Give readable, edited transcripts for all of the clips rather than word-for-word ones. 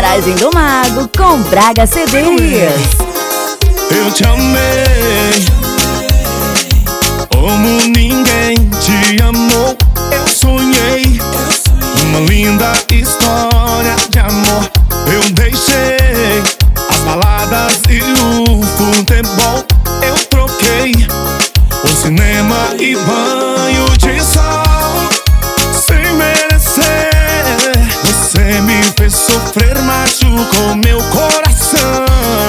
Garagem do Mago com Braga CDs. Eu te amei como ninguém te amou. Eu sonhei uma linda história de amor. Eu deixei as baladas e o futebol. Eu troquei o cinema e banho de sol. Sem merecer, você me fez sofrer, machucou meu coração.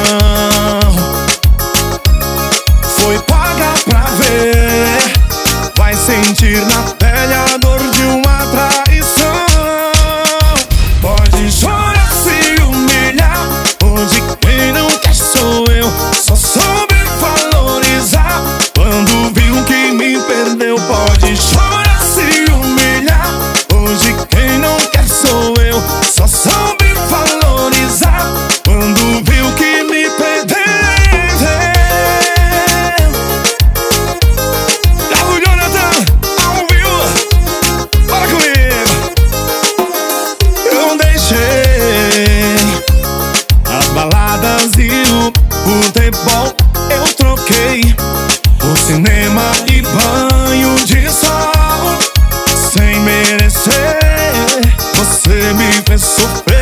Foi paga pra ver, vai sentir na pele a dor de uma traição. Pode chorar, se humilhar, hoje quem não quer sou eu. Só soube valorizar quando viu que me perdeu. Pode chorar, se humilhar, hoje quem não quer sou eu. Só soube valorizar quando viu que me perdeu. Futebol, eu troquei o cinema e banho de sol. Sem merecer, você me fez sofrer.